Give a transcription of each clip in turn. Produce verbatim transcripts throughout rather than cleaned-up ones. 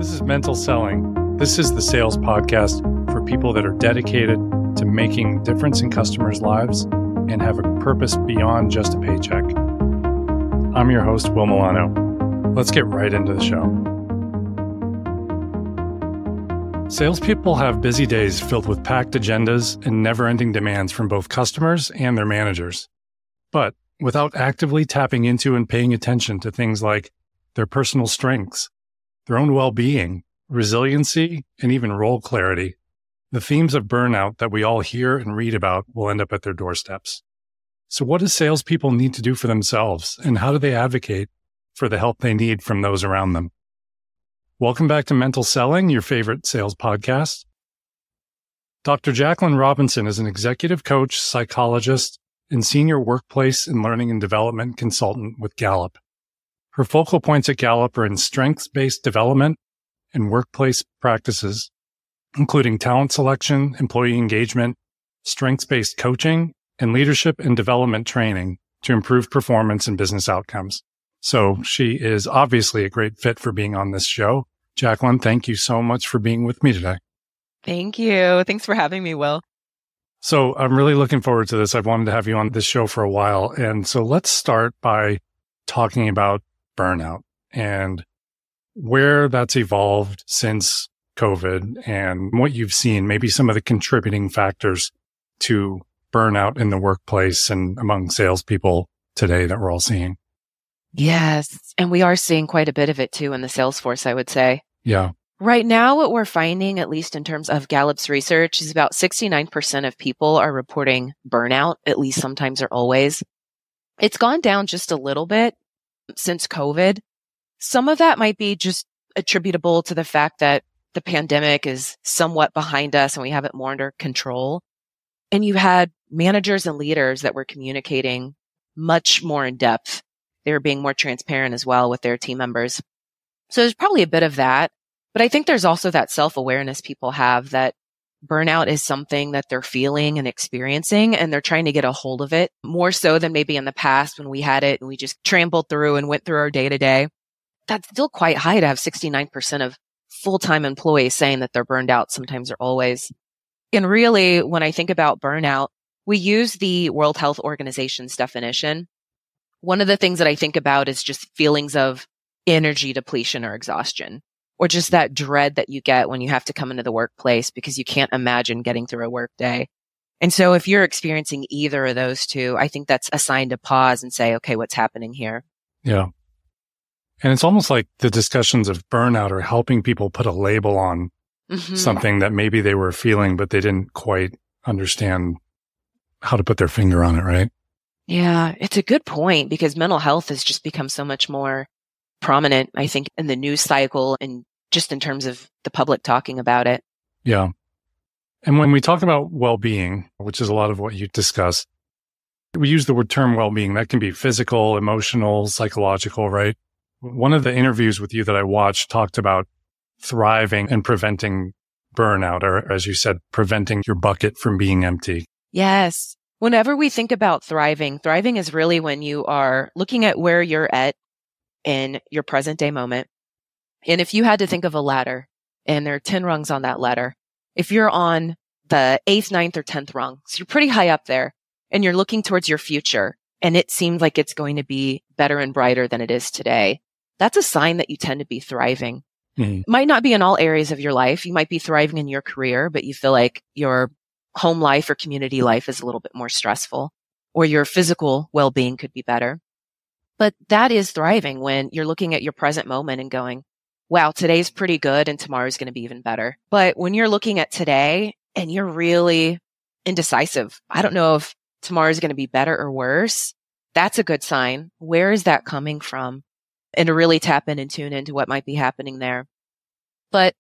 This is Mental Selling. This is the sales podcast for people that are dedicated to making a difference in customers' lives and have a purpose beyond just a paycheck. I'm your host, Will Milano. Let's get right into the show. Salespeople have busy days filled with packed agendas and never-ending demands from both customers and their managers. But without actively tapping into and paying attention to things like their personal strengths, their own well-being, resiliency, and even role clarity, the themes of burnout that we all hear and read about will end up at their doorsteps. So what do salespeople need to do for themselves, and how do they advocate for the help they need from those around them? Welcome back to Mental Selling, your favorite sales podcast. Doctor Jacqueline Robinson is an executive coach, psychologist, and senior workplace and learning and development consultant with Gallup. Her focal points at Gallup are in strengths-based development and workplace practices, including talent selection, employee engagement, strengths-based coaching, and leadership and development training to improve performance and business outcomes. So she is obviously a great fit for being on this show. Jacqueline, thank you so much for being with me today. Thank you. Thanks for having me, Will. So I'm really looking forward to this. I've wanted to have you on this show for a while. And so let's start by talking about burnout and where that's evolved since COVID and what you've seen, maybe some of the contributing factors to burnout in the workplace and among salespeople today that we're all seeing. Yes. And we are seeing quite a bit of it too in the sales force, I would say. Yeah. Right now, what we're finding, at least in terms of Gallup's research, is about sixty-nine percent of people are reporting burnout, at least sometimes or always. It's gone down just a little bit since COVID. Some of that might be just attributable to the fact that the pandemic is somewhat behind us and we have it more under control. And you had managers and leaders that were communicating much more in depth. They were being more transparent as well with their team members. So there's probably a bit of that. But I think there's also that self-awareness people have that burnout is something that they're feeling and experiencing, and they're trying to get a hold of it more so than maybe in the past when we had it and we just trampled through and went through our day to day. That's still quite high to have sixty-nine percent of full-time employees saying that they're burned out sometimes or always. And really, when I think about burnout, we use the World Health Organization's definition. One of the things that I think about is just feelings of energy depletion or exhaustion, or just that dread that you get when you have to come into the workplace because you can't imagine getting through a work day. And so if you're experiencing either of those two, I think that's a sign to pause and say, okay, what's happening here? Yeah. And it's almost like the discussions of burnout are helping people put a label on mm-hmm. something that maybe they were feeling, but they didn't quite understand how to put their finger on it, right? Yeah, it's a good point because mental health has just become so much more prominent, I think, in the news cycle and just in terms of the public talking about it. Yeah. And when we talk about well-being, which is a lot of what you discuss, we use the word term well-being. That can be physical, emotional, psychological, right? One of the interviews with you that I watched talked about thriving and preventing burnout, or as you said, preventing your bucket from being empty. Yes. Whenever we think about thriving, thriving is really when you are looking at where you're at in your present day moment. And if you had to think of a ladder and there are ten rungs on that ladder, if you're on the eighth, ninth, or tenth rung, so you're pretty high up there and you're looking towards your future and it seems like it's going to be better and brighter than it is today, that's a sign that you tend to be thriving. Mm-hmm. Might not be in all areas of your life. You might be thriving in your career, but you feel like your home life or community life is a little bit more stressful, or your physical well-being could be better. But that is thriving when you're looking at your present moment and going, wow, today's pretty good and tomorrow's going to be even better. But when you're looking at today and you're really indecisive, I don't know if tomorrow's going to be better or worse, that's a good sign. Where is that coming from? And to really tap in and tune into what might be happening there. But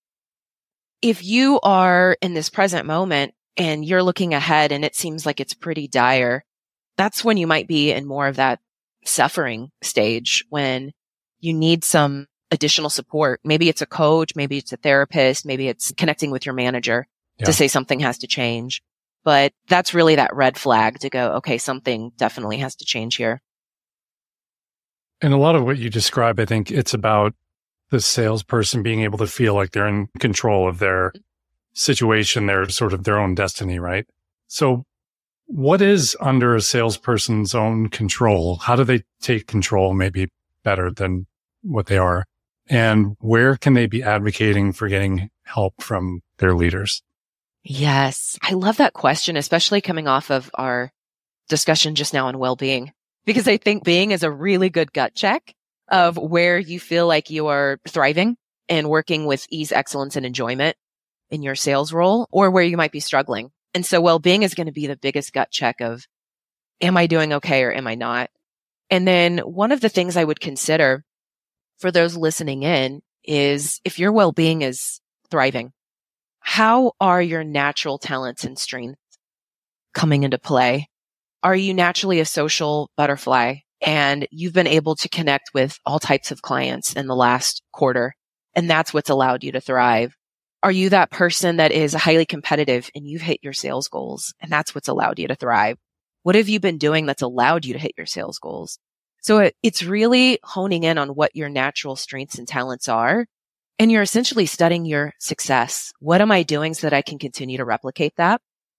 if you are in this present moment and you're looking ahead and it seems like it's pretty dire, that's when you might be in more of that suffering stage when you need some additional support. Maybe it's a coach, maybe it's a therapist, maybe it's connecting with your manager yeah. to say something has to change. But that's really that red flag to go, okay, something definitely has to change here. And a lot of what you describe, I think it's about the salesperson being able to feel like they're in control of their situation, their sort of their own destiny, right? So what is under a salesperson's own control? How do they take control maybe better than what they are? And where can they be advocating for getting help from their leaders? Yes. I love that question, especially coming off of our discussion just now on well-being, because I think being is a really good gut check of where you feel like you are thriving and working with ease, excellence, and enjoyment in your sales role, or where you might be struggling. And so well-being is going to be the biggest gut check of, am I doing okay or am I not? And then one of the things I would consider for those listening in is, if your well-being is thriving, how are your natural talents and strengths coming into play? Are you naturally a social butterfly and you've been able to connect with all types of clients in the last quarter, and that's what's allowed you to thrive? Are you that person that is highly competitive and you've hit your sales goals, and that's what's allowed you to thrive? What have you been doing that's allowed you to hit your sales goals? So it, it's really honing in on what your natural strengths and talents are. And you're essentially studying your success. What am I doing so that I can continue to replicate that?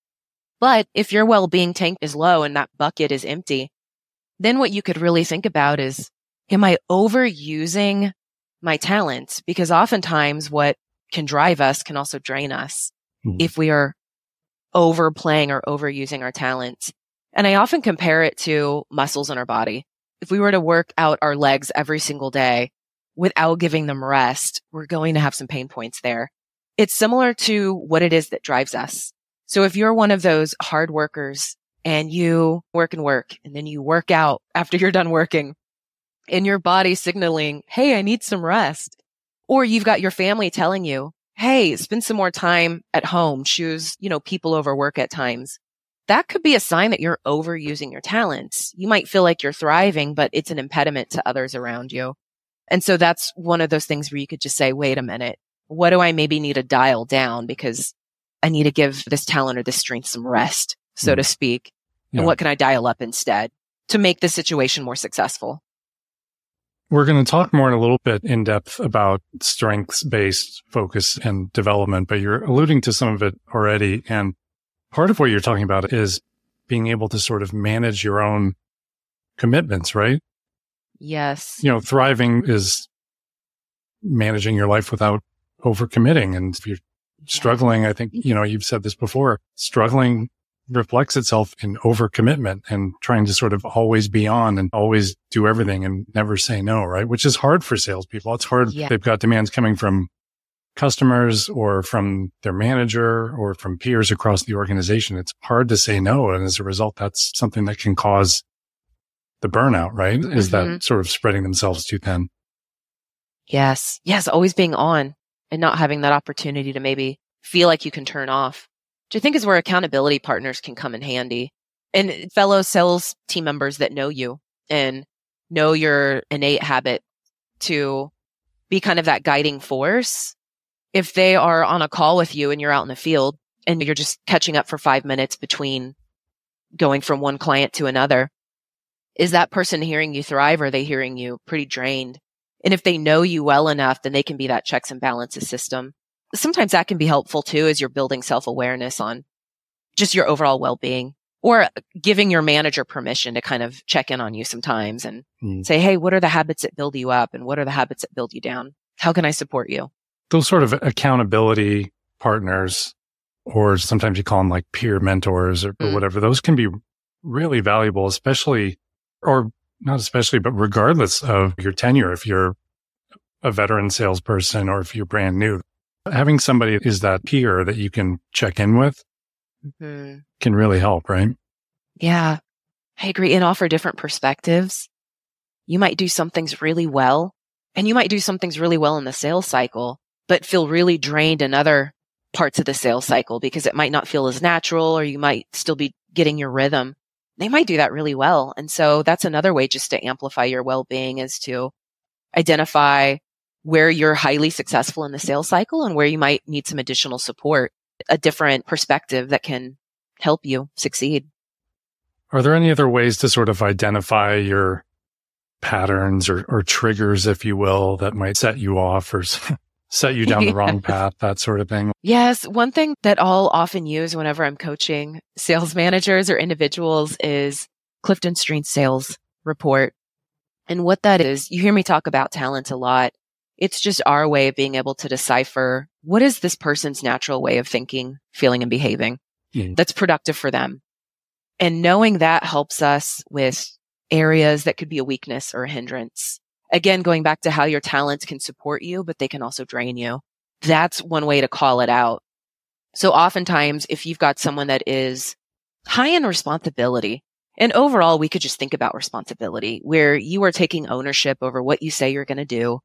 But if your well-being tank is low and that bucket is empty, then what you could really think about is, am I overusing my talents? Because oftentimes what can drive us can also drain us mm-hmm. if we are overplaying or overusing our talents. And I often compare it to muscles in our body. If we were to work out our legs every single day without giving them rest, we're going to have some pain points there. It's similar to what it is that drives us. So if you're one of those hard workers and you work and work, and then you work out after you're done working, and your body signaling, hey, I need some rest. Or you've got your family telling you, hey, spend some more time at home, choose, you know, people over work at times. That could be a sign that you're overusing your talents. You might feel like you're thriving, but it's an impediment to others around you. And so that's one of those things where you could just say, wait a minute, what do I maybe need to dial down? Because I need to give this talent or this strength some rest, so mm. to speak. Yeah. And what can I dial up instead to make the situation more successful? We're going to talk more in a little bit in depth about strengths-based focus and development, but you're alluding to some of it already. And part of what you're talking about is being able to sort of manage your own commitments, right? Yes. You know, thriving is managing your life without overcommitting. And if you're struggling, I think, you know, you've said this before, struggling reflects itself in overcommitment and trying to sort of always be on and always do everything and never say no, right? Which is hard for salespeople. It's hard. Yeah. They've got demands coming from customers or from their manager or from peers across the organization. It's hard to say no. And as a result, that's something that can cause the burnout, right? Mm-hmm. Is that sort of spreading themselves too thin. Yes. Yes. Always being on and not having that opportunity to maybe feel like you can turn off, which I think is where accountability partners can come in handy, and fellow sales team members that know you and know your innate habit to be kind of that guiding force. If they are on a call with you and you're out in the field and you're just catching up for five minutes between going from one client to another, is that person hearing you thrive, or are they hearing you pretty drained? And if they know you well enough, then they can be that checks and balances system. Sometimes that can be helpful too, as you're building self-awareness on just your overall well-being, or giving your manager permission to kind of check in on you sometimes and mm. say, hey, what are the habits that build you up? And what are the habits that build you down? How can I support you? Those sort of accountability partners, or sometimes you call them like peer mentors or, mm. or whatever, those can be really valuable, especially, or not especially, but regardless of your tenure, if you're a veteran salesperson or if you're brand new. Having somebody is that peer that you can check in with mm-hmm. can really help, right? Yeah, I agree. And offer different perspectives. You might do some things really well, and you might do some things really well in the sales cycle, but feel really drained in other parts of the sales cycle because it might not feel as natural, or you might still be getting your rhythm. They might do that really well. And so that's another way just to amplify your well-being, is to identify where you're highly successful in the sales cycle and where you might need some additional support, a different perspective that can help you succeed. Are there any other ways to sort of identify your patterns or, or triggers, if you will, that might set you off or set you down the Yeah. wrong path, that sort of thing? Yes. One thing that I'll often use whenever I'm coaching sales managers or individuals is Clifton Strengths Sales Report. And what that is, you hear me talk about talent a lot. It's just our way of being able to decipher what is this person's natural way of thinking, feeling, and behaving Mm. that's productive for them. And knowing that helps us with areas that could be a weakness or a hindrance. Again, going back to how your talents can support you, but they can also drain you. That's one way to call it out. So oftentimes, if you've got someone that is high in responsibility, and overall, we could just think about responsibility, where you are taking ownership over what you say you're going to do,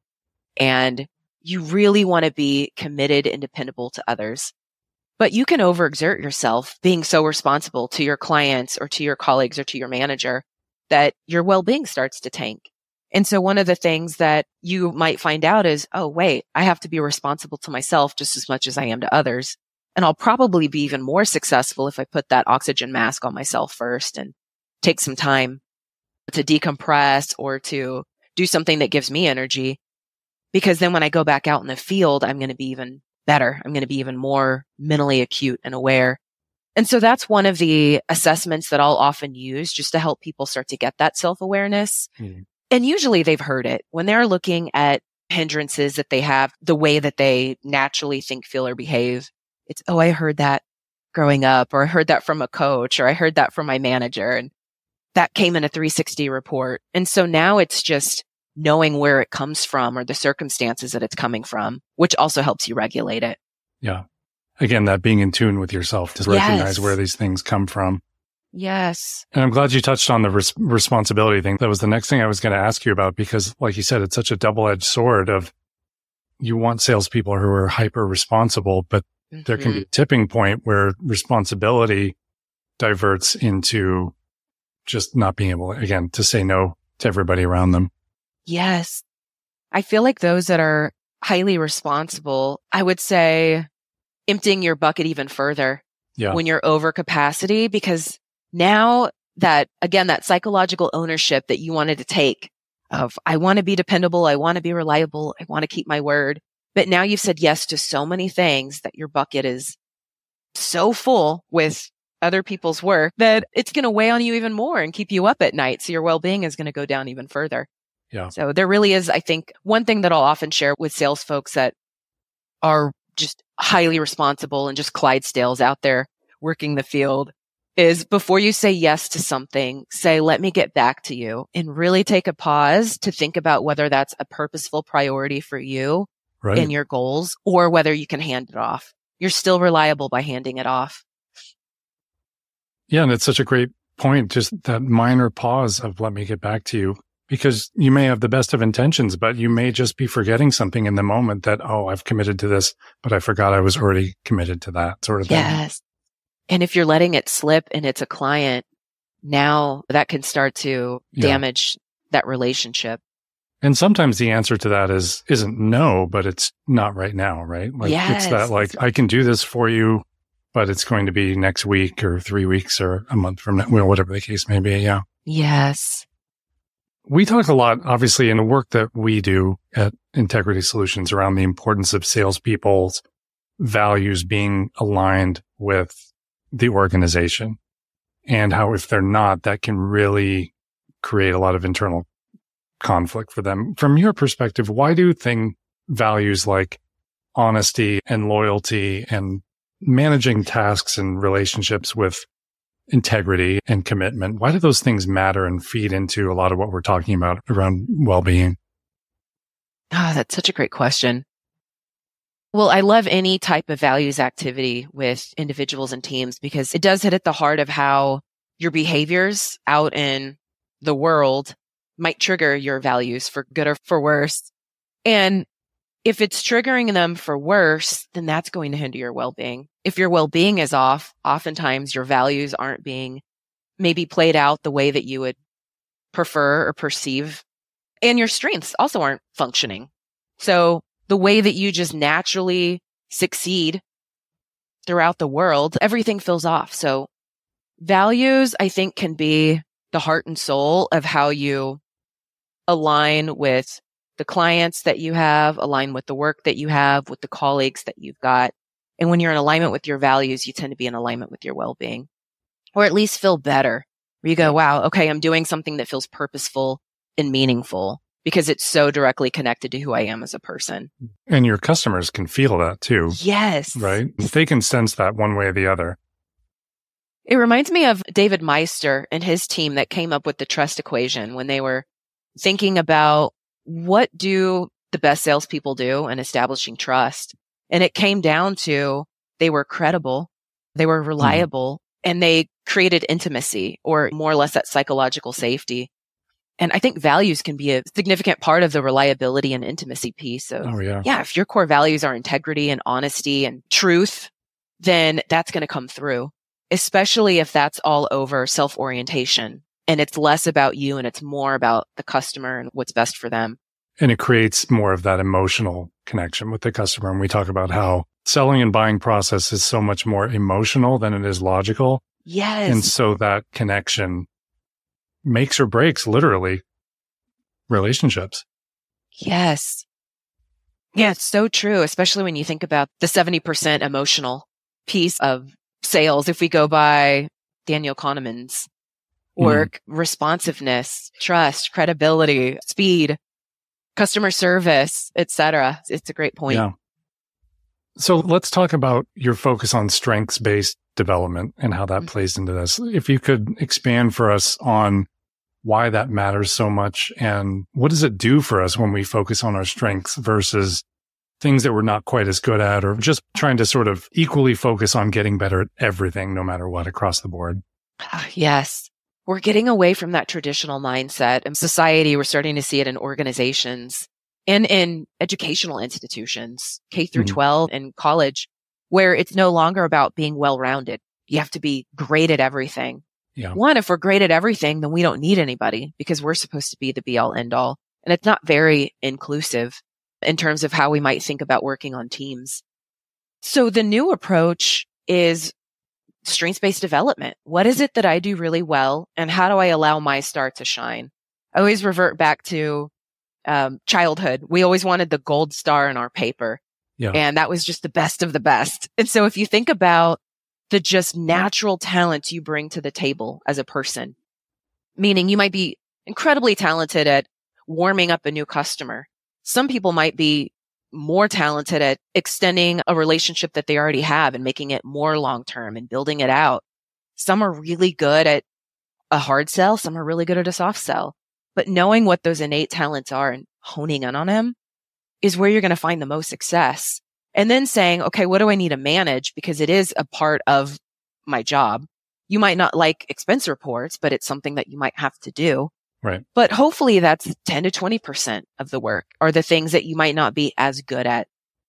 and you really want to be committed and dependable to others. But you can overexert yourself being so responsible to your clients or to your colleagues or to your manager that your well-being starts to tank. And so one of the things that you might find out is, oh, wait, I have to be responsible to myself just as much as I am to others. And I'll probably be even more successful if I put that oxygen mask on myself first and take some time to decompress or to do something that gives me energy. Because then when I go back out in the field, I'm going to be even better. I'm going to be even more mentally acute and aware. And so that's one of the assessments that I'll often use just to help people start to get that self-awareness. Mm. And usually they've heard it when they're looking at hindrances that they have, the way that they naturally think, feel, or behave. It's, oh, I heard that growing up, or I heard that from a coach, or I heard that from my manager. And that came in a three sixty report. And so now it's just knowing where it comes from or the circumstances that it's coming from, which also helps you regulate it. Yeah. Again, that being in tune with yourself to Yes. recognize where these things come from. Yes. And I'm glad you touched on the res- responsibility thing. That was the next thing I was going to ask you about, because like you said, it's such a double-edged sword of you want salespeople who are hyper responsible, but mm-hmm. there can be a tipping point where responsibility diverts into just not being able, again, to say no to everybody around them. Yes. I feel like those that are highly responsible, I would say emptying your bucket even further yeah. when you're over capacity, because now that, again, that psychological ownership that you wanted to take of, I want to be dependable, I want to be reliable, I want to keep my word. But now you've said yes to so many things that your bucket is so full with other people's work that it's going to weigh on you even more and keep you up at night. So your well-being is going to go down even further. Yeah. So there really is, I think, one thing that I'll often share with sales folks that are just highly responsible and just Clydesdales out there working the field is, before you say yes to something, say, let me get back to you, and really take a pause to think about whether that's a purposeful priority for you right. and your goals, or whether you can hand it off. You're still reliable by handing it off. Yeah. And it's such a great point, just that minor pause of let me get back to you. Because you may have the best of intentions, but you may just be forgetting something in the moment that, oh, I've committed to this, but I forgot I was already committed to that sort of thing. Yes. And if you're letting it slip and it's a client, now that can start to Yeah. damage that relationship. And sometimes the answer to that is, isn't no, but it's not right now, right? Like Yes. it's that like, I can do this for you, but it's going to be next week or three weeks or a month from now, well, whatever the case may be. Yeah. Yes. We talk a lot, obviously, in the work that we do at Integrity Solutions around the importance of salespeople's values being aligned with the organization, and how if they're not, that can really create a lot of internal conflict for them. From your perspective, why do thing values like honesty and loyalty and managing tasks and relationships with integrity and commitment, why do those things matter and feed into a lot of what we're talking about around well-being? Oh, that's such a great question. Well, I love any type of values activity with individuals and teams, because it does hit at the heart of how your behaviors out in the world might trigger your values for good or for worse. And if it's triggering them for worse, then that's going to hinder your well-being. If your well-being is off, oftentimes your values aren't being maybe played out the way that you would prefer or perceive. And your strengths also aren't functioning. So the way that you just naturally succeed throughout the world, everything feels off. So values, I think, can be the heart and soul of how you align with the clients that you have, align with the work that you have, with the colleagues that you've got. And when you're in alignment with your values, you tend to be in alignment with your well-being, or at least feel better. Where you go, wow, okay, I'm doing something that feels purposeful and meaningful because it's so directly connected to who I am as a person. And your customers can feel that too. Yes. Right? They can sense that one way or the other. It reminds me of David Meister and his team that came up with the trust equation when they were thinking about what do the best salespeople do in establishing trust. And it came down to they were credible, they were reliable, mm. and they created intimacy, or more or less that psychological safety. And I think values can be a significant part of the reliability and intimacy piece. Of, oh, yeah. Yeah, if your core values are integrity and honesty and truth, then that's going to come through, especially if that's all over self-orientation and it's less about you and it's more about the customer and what's best for them. And it creates more of that emotional connection with the customer. And we talk about how selling and buying process is so much more emotional than it is logical. Yes. And so that connection makes or breaks, literally, relationships. Yes. Yeah, it's so true, especially when you think about the seventy percent emotional piece of sales. If we go by Daniel Kahneman's work, mm. responsiveness, trust, credibility, speed, customer service, et cetera. It's a great point. Yeah. So let's talk about your focus on strengths-based development and how that mm-hmm. plays into this. If you could expand for us on why that matters so much and what does it do for us when we focus on our strengths versus things that we're not quite as good at, or just trying to sort of equally focus on getting better at everything, no matter what, across the board. Yes. We're getting away from that traditional mindset. In society, we're starting to see it in organizations and in educational institutions, K through mm-hmm. twelve and college, where it's no longer about being well-rounded. You have to be great at everything. Yeah. One, if we're great at everything, then we don't need anybody because we're supposed to be the be-all, end-all. And it's not very inclusive in terms of how we might think about working on teams. So the new approach is strengths-based development. What is it that I do really well, and how do I allow my star to shine? I always revert back to um, childhood. We always wanted the gold star in our paper. Yeah. And that was just the best of the best. And so if you think about the just natural talents you bring to the table as a person, meaning you might be incredibly talented at warming up a new customer. Some people might be more talented at extending a relationship that they already have and making it more long-term and building it out. Some are really good at a hard sell. Some are really good at a soft sell. But knowing what those innate talents are and honing in on them is where you're going to find the most success. And then saying, okay, what do I need to manage? Because it is a part of my job. You might not like expense reports, but it's something that you might have to do. Right. But hopefully that's ten to twenty percent of the work, or the things that you might not be as good at.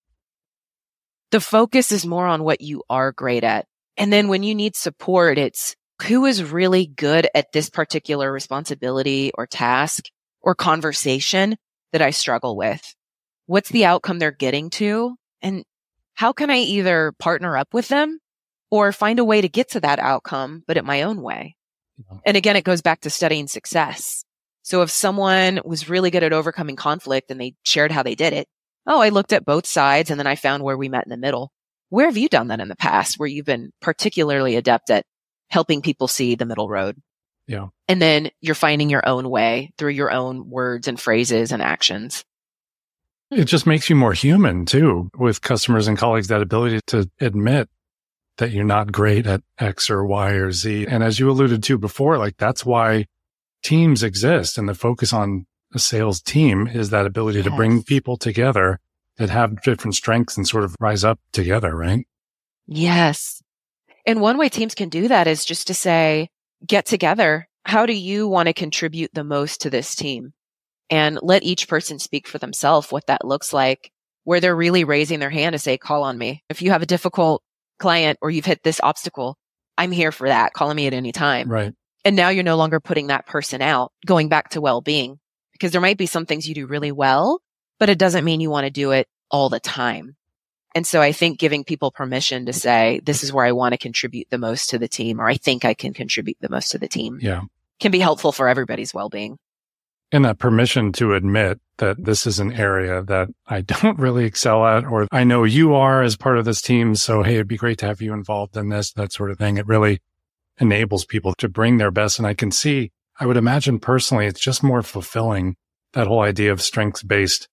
The focus is more on what you are great at. And then when you need support, it's who is really good at this particular responsibility or task or conversation that I struggle with. What's the outcome they're getting to? And how can I either partner up with them or find a way to get to that outcome, but at my own way? Yeah. And again, it goes back to studying success. So if someone was really good at overcoming conflict and they shared how they did it, oh, I looked at both sides and then I found where we met in the middle. Where have you done that in the past, where you've been particularly adept at helping people see the middle road? Yeah. And then you're finding your own way through your own words and phrases and actions. It just makes you more human too, with customers and colleagues, that ability to admit that you're not great at X or Y or Z. And as you alluded to before, like that's why teams exist, and the focus on a sales team is that ability yes. to bring people together that have different strengths and sort of rise up together, right? Yes. And one way teams can do that is just to say, get together. How do you want to contribute the most to this team? And let each person speak for themselves what that looks like, where they're really raising their hand to say, call on me. If you have a difficult client or you've hit this obstacle, I'm here for that. Call on me at any time. Right. And now you're no longer putting that person out, going back to well-being, because there might be some things you do really well, but it doesn't mean you want to do it all the time. And so I think giving people permission to say, this is where I want to contribute the most to the team, or I think I can contribute the most to the team, yeah, can be helpful for everybody's well-being. And that permission to admit that this is an area that I don't really excel at, or I know you are as part of this team. So, hey, it'd be great to have you involved in this, that sort of thing. It really enables people to bring their best. And I can see, I would imagine personally, it's just more fulfilling, that whole idea of strengths-based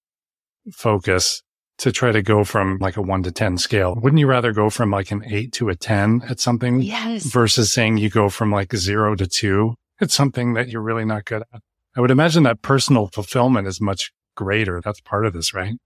focus, to try to go from like a one to ten scale. Wouldn't you rather go from like an eight to a ten at something Yes. versus saying you go from like zero to two at something that you're really not good at? I would imagine that personal fulfillment is much greater. That's part of this, right?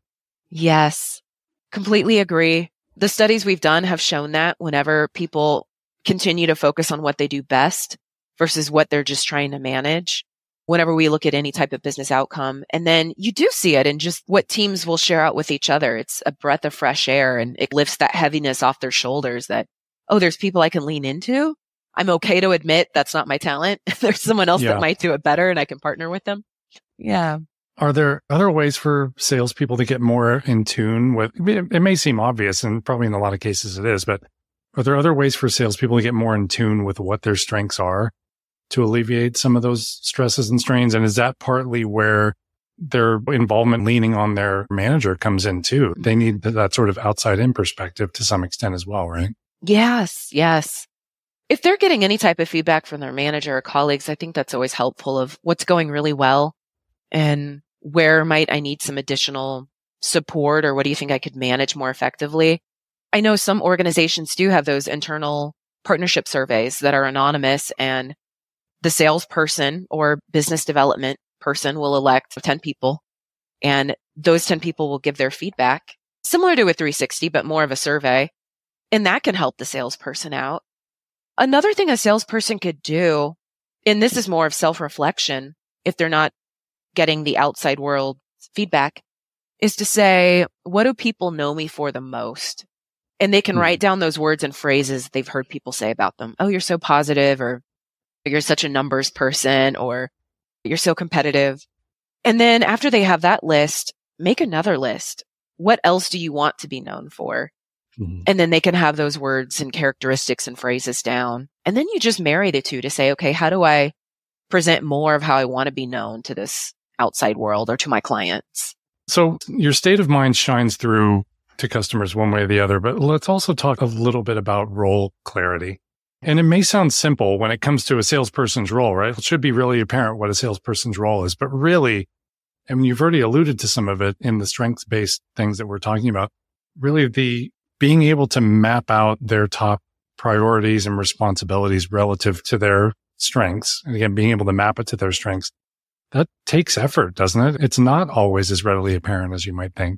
Yes, completely agree. The studies we've done have shown that whenever people continue to focus on what they do best versus what they're just trying to manage, whenever we look at any type of business outcome, and then you do see it in just what teams will share out with each other. It's a breath of fresh air, and it lifts that heaviness off their shoulders that, oh, there's people I can lean into. I'm okay to admit that's not my talent. There's someone else Yeah. that might do it better and I can partner with them. Yeah. Are there other ways for salespeople to get more in tune with, I mean, it may seem obvious, and probably in a lot of cases it is, but are there other ways for salespeople to get more in tune with what their strengths are to alleviate some of those stresses and strains? And is that partly where their involvement leaning on their manager comes in too? They need that sort of outside in perspective to some extent as well, right? Yes. Yes. If they're getting any type of feedback from their manager or colleagues, I think that's always helpful of what's going really well and where might I need some additional support, or what do you think I could manage more effectively? I know some organizations do have those internal partnership surveys that are anonymous, and the salesperson or business development person will elect ten people, and those ten people will give their feedback, similar to a three sixty, but more of a survey. And that can help the salesperson out. Another thing a salesperson could do, and this is more of self-reflection, if they're not getting the outside world feedback, is to say, what do people know me for the most? And they can mm-hmm. write down those words and phrases they've heard people say about them. Oh, you're so positive, or you're such a numbers person, or you're so competitive. And then after they have that list, make another list. What else do you want to be known for? Mm-hmm. And then they can have those words and characteristics and phrases down. And then you just marry the two to say, okay, how do I present more of how I want to be known to this outside world or to my clients? So your state of mind shines through to customers one way or the other, but let's also talk a little bit about role clarity. And it may sound simple when it comes to a salesperson's role, right? It should be really apparent what a salesperson's role is, but really, I mean, you've already alluded to some of it in the strengths-based things that we're talking about. Really, the being able to map out their top priorities and responsibilities relative to their strengths. And again, being able to map it to their strengths, that takes effort, doesn't it? It's not always as readily apparent as you might think.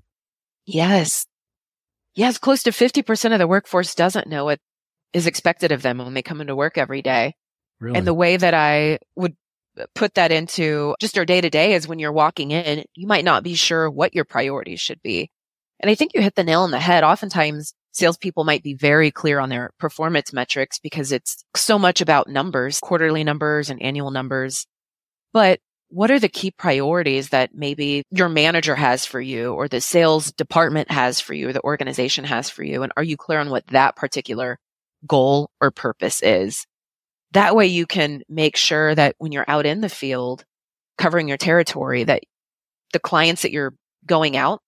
Yes. Yes, close to fifty percent of the workforce doesn't know what is expected of them when they come into work every day. Really? And the way that I would put that into just our day to day is when you're walking in, you might not be sure what your priorities should be. And I think you hit the nail on the head. Oftentimes, salespeople might be very clear on their performance metrics because it's so much about numbers, quarterly numbers and annual numbers. But what are the key priorities that maybe your manager has for you, or the sales department has for you, or the organization has for you? And are you clear on what that particular goal or purpose is? That way you can make sure that when you're out in the field covering your territory, that the clients that you're going out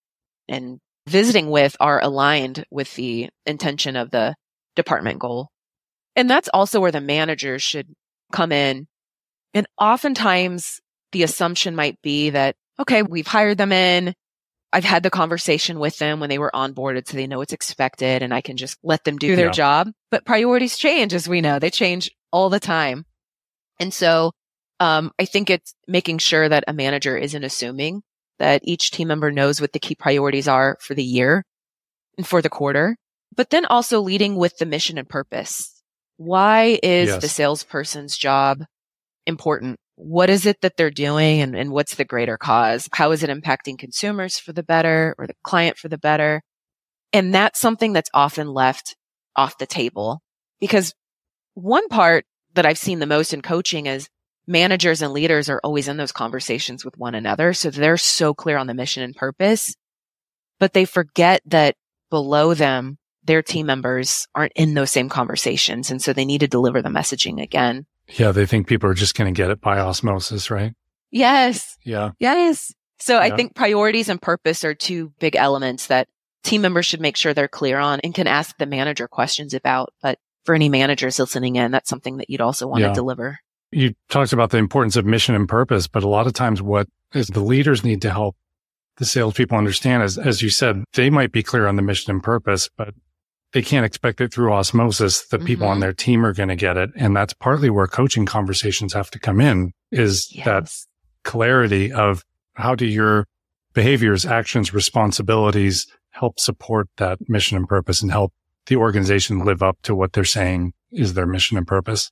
and visiting with are aligned with the intention of the department goal. And that's also where the managers should come in. And oftentimes the assumption might be that, okay, we've hired them in. I've had the conversation with them when they were onboarded, so they know what's expected, and I can just let them do their yeah. job. But priorities change, as we know. They change all the time. And so um, I think it's making sure that a manager isn't assuming that each team member knows what the key priorities are for the year and for the quarter, but then also leading with the mission and purpose. Why is yes. the salesperson's job important? What is it that they're doing, and, and what's the greater cause? How is it impacting consumers for the better, or the client for the better? And that's something that's often left off the table, because one part that I've seen the most in coaching is managers and leaders are always in those conversations with one another. So they're so clear on the mission and purpose, but they forget that below them, their team members aren't in those same conversations. And so they need to deliver the messaging again. Yeah, they think people are just going to get it by osmosis, right? Yes. Yeah. Yes. So Yeah. I think priorities and purpose are two big elements that team members should make sure they're clear on and can ask the manager questions about. But for any managers listening in, that's something that you'd also want Yeah. to deliver. You talked about the importance of mission and purpose, but a lot of times what is the leaders need to help the salespeople understand is, as you said, they might be clear on the mission and purpose, but they can't expect it through osmosis. The people Mhm. on their team are going to get it. And that's partly where coaching conversations have to come in, is Yes. that clarity of how do your behaviors, actions, responsibilities help support that mission and purpose and help the organization live up to what they're saying is their mission and purpose.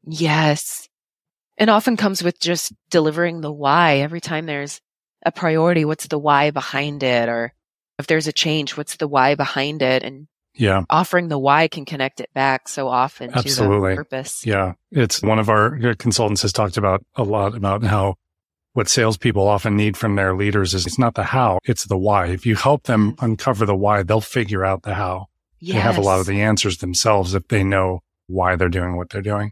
Yes. And often comes with just delivering the why. Every time there's a priority, what's the why behind it? Or if there's a change, what's the why behind it? And Yeah, offering the why can connect it back so often absolutely. to the purpose. Yeah. It's one of our consultants has talked about a lot about how what salespeople often need from their leaders is it's not the how, it's the why. If you help them uncover the why, they'll figure out the how. Yes. They have a lot of the answers themselves if they know why they're doing what they're doing.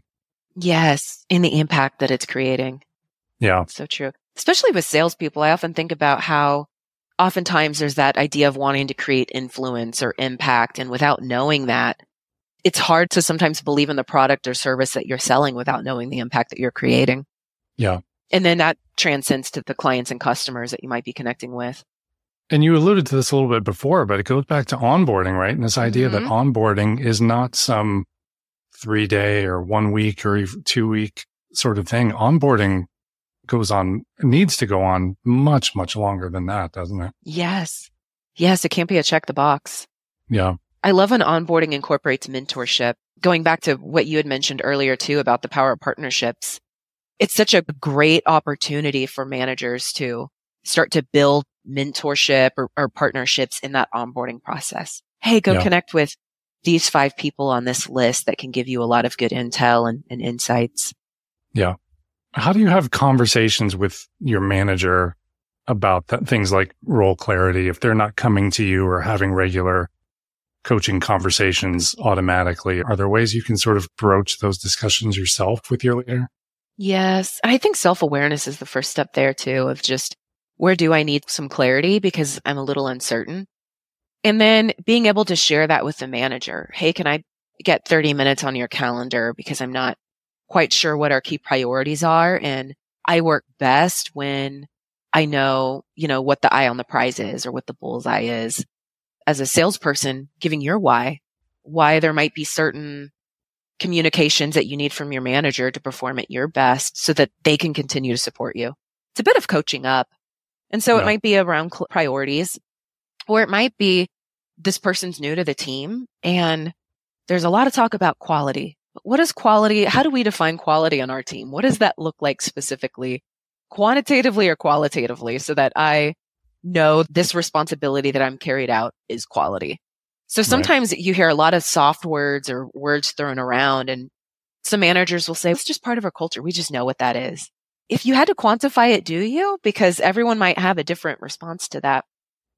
Yes. And the impact that it's creating. Yeah. So true. Especially with salespeople, I often think about how oftentimes there's that idea of wanting to create influence or impact. And without knowing that, it's hard to sometimes believe in the product or service that you're selling without knowing the impact that you're creating. Yeah. And then that transcends to the clients and customers that you might be connecting with. And you alluded to this a little bit before, but it goes back to onboarding, right? And this idea Mm-hmm. that onboarding is not some three day or one week or even two week sort of thing. Onboarding goes on, needs to go on much, much longer than that, doesn't it? Yes. Yes. It can't be a check the box. Yeah. I love when onboarding incorporates mentorship. Going back to what you had mentioned earlier too about the power of partnerships. It's such a great opportunity for managers to start to build mentorship or, or partnerships in that onboarding process. Hey, go Yeah. connect with these five people on this list that can give you a lot of good intel and, and insights. Yeah. How do you have conversations with your manager about that, things like role clarity if they're not coming to you or having regular coaching conversations automatically? Are there ways you can sort of broach those discussions yourself with your leader? Yes. And I think self-awareness is the first step there too, of just where do I need some clarity because I'm a little uncertain? And then being able to share that with the manager. Hey, can I get thirty minutes on your calendar because I'm not quite sure what our key priorities are. And I work best when I know, you know, what the eye on the prize is or what the bullseye is. As a salesperson, giving your why, why there might be certain communications that you need from your manager to perform at your best so that they can continue to support you. It's a bit of coaching up. And so Yeah. it might be around cl- priorities, or it might be this person's new to the team and there's a lot of talk about quality. What is quality? How do we define quality on our team? What does that look like specifically, quantitatively or qualitatively, so that I know this responsibility that I'm carried out is quality? So sometimes right. you hear a lot of soft words or words thrown around, and some managers will say, it's just part of our culture. We just know what that is. If you had to quantify it, do you? Because everyone might have a different response to that.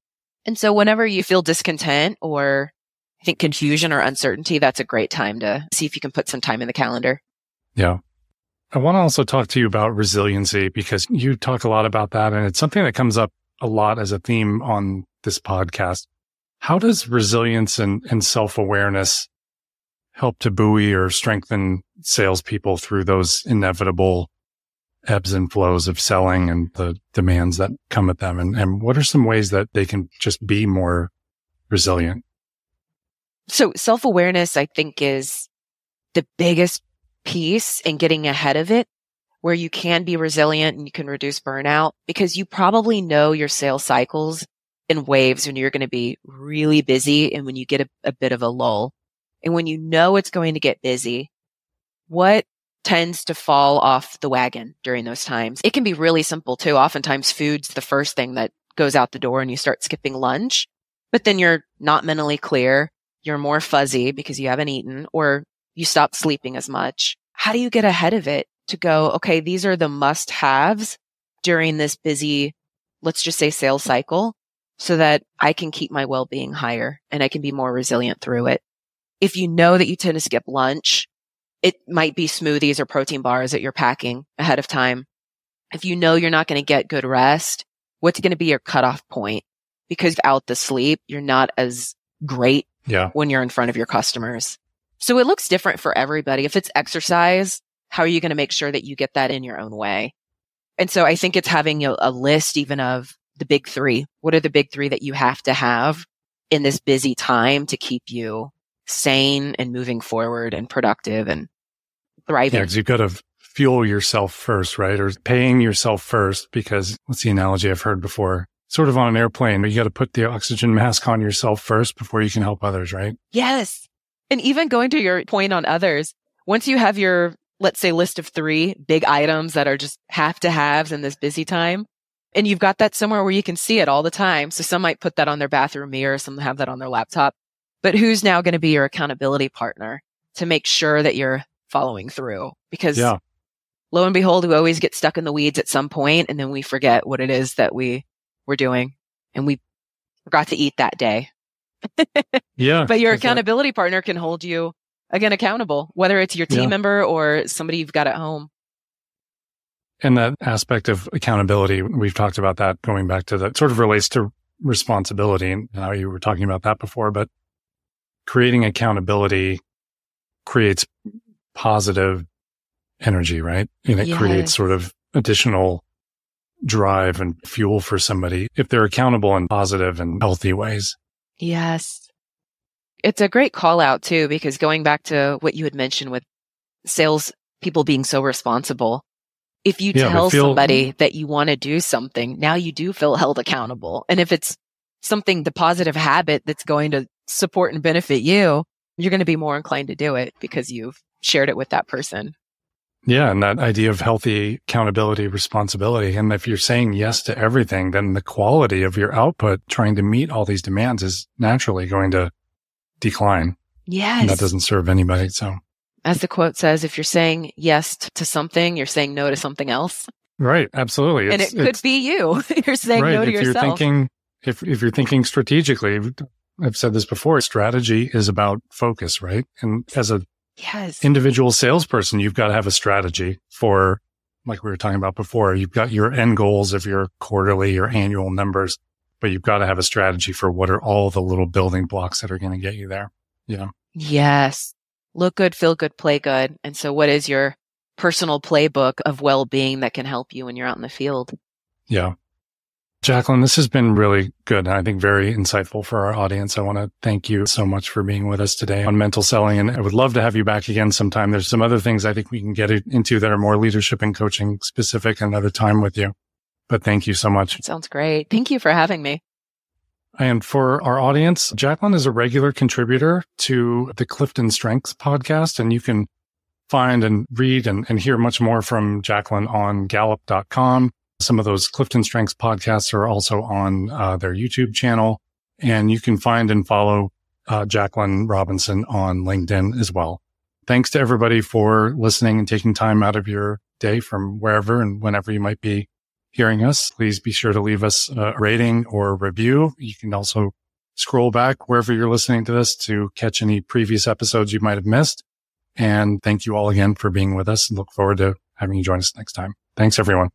And so whenever you feel discontent or I think confusion or uncertainty, that's a great time to see if you can put some time in the calendar. Yeah. I want to also talk to you about resiliency because you talk a lot about that, and it's something that comes up a lot as a theme on this podcast. How does resilience and, and self-awareness help to buoy or strengthen salespeople through those inevitable ebbs and flows of selling and the demands that come at them? And, and what are some ways that they can just be more resilient? So self-awareness, I think, is the biggest piece in getting ahead of it, where you can be resilient and you can reduce burnout because you probably know your sales cycles in waves when you're going to be really busy and when you get a, a bit of a lull. And when you know it's going to get busy, what tends to fall off the wagon during those times? It can be really simple too. Oftentimes food's the first thing that goes out the door and you start skipping lunch, but then you're not mentally clear. You're more fuzzy because you haven't eaten or you stop sleeping as much. How do you get ahead of it to go, okay, these are the must haves during this busy, let's just say sales cycle, so that I can keep my well-being higher and I can be more resilient through it. If you know that you tend to skip lunch, it might be smoothies or protein bars that you're packing ahead of time. if you know you're not going to get good rest, what's going to be your cutoff point? Because without the sleep, you're not as great yeah. when you're in front of your customers. So it looks different for everybody. If it's exercise, how are you going to make sure that you get that in your own way? And so I think it's having a, a list even of the big three. What are the big three that you have to have in this busy time to keep you sane and moving forward and productive and thriving? Yeah, because you've got to fuel yourself first, right? Or paying yourself first, because what's the analogy I've heard before? Sort of on an airplane, you got to put the oxygen mask on yourself first before you can help others, right? Yes. And even going to your point on others, once you have your, let's say, list of three big items that are just have to haves in this busy time, and you've got that somewhere where you can see it all the time. So some might put that on their bathroom mirror, some have that on their laptop. But who's now going to be your accountability partner to make sure that you're following through? Because yeah. lo and behold, we always get stuck in the weeds at some point, and then we forget what it is that we were doing, and we forgot to eat that day. Yeah. But your accountability that. partner can hold you, again, accountable, whether it's your team yeah. member or somebody you've got at home. And that aspect of accountability, we've talked about that going back to that sort of relates to responsibility, and how you were talking about that before, but creating accountability creates positive energy, right? And it yes. creates sort of additional drive and fuel for somebody if they're accountable in positive and healthy ways. Yes. It's a great call out too, because going back to what you had mentioned with sales people being so responsible, if you yeah, tell feel, somebody that you want to do something, now you do feel held accountable. And if it's something, the positive habit that's going to support and benefit you, you're going to be more inclined to do it because you've shared it with that person. Yeah. And that idea of healthy accountability, responsibility. And if you're saying yes to everything, then the quality of your output trying to meet all these demands is naturally going to decline. Yes. And that doesn't serve anybody. So as the quote says, if you're saying yes to something, you're saying no to something else. Right. Absolutely. And it's, it could be you. You're saying right, no to if yourself. You're thinking, if, if you're thinking strategically, I've said this before, strategy is about focus, right? And as a Yes. individual salesperson, you've got to have a strategy for, like we were talking about before, you've got your end goals of your quarterly or annual numbers, but you've got to have a strategy for what are all the little building blocks that are going to get you there. Yeah. Yes. Look good, feel good, play good. And so what is your personal playbook of well-being that can help you when you're out in the field? Yeah. Jacqueline, this has been really good and I think very insightful for our audience. I want to thank you so much for being with us today on Mental Selling, and I would love to have you back again sometime. There's some other things I think we can get into that are more leadership and coaching specific another time with you. But thank you so much. That sounds great. Thank you for having me. And for our audience, Jacqueline is a regular contributor to the Clifton Strengths podcast, and you can find and read and, and hear much more from Jacqueline on Gallup dot com. Some of those Clifton Strengths podcasts are also on uh, their YouTube channel, and you can find and follow uh, Jacqueline Robinson on LinkedIn as well. Thanks to everybody for listening and taking time out of your day from wherever and whenever you might be hearing us. Please be sure to leave us a rating or a review. You can also scroll back wherever you're listening to this to catch any previous episodes you might have missed. And thank you all again for being with us, and look forward to having you join us next time. Thanks, everyone.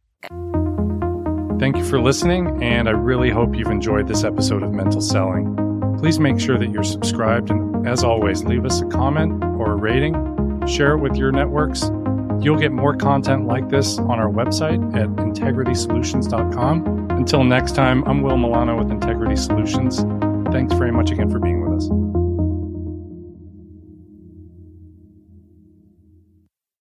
Thank you for listening, and I really hope you've enjoyed this episode of Mental Selling. Please make sure that you're subscribed, and as always, leave us a comment or a rating. Share it with your networks. You'll get more content like this on our website at integrity solutions dot com. Until next time, I'm Will Milano with Integrity Solutions. Thanks very much again for being with us.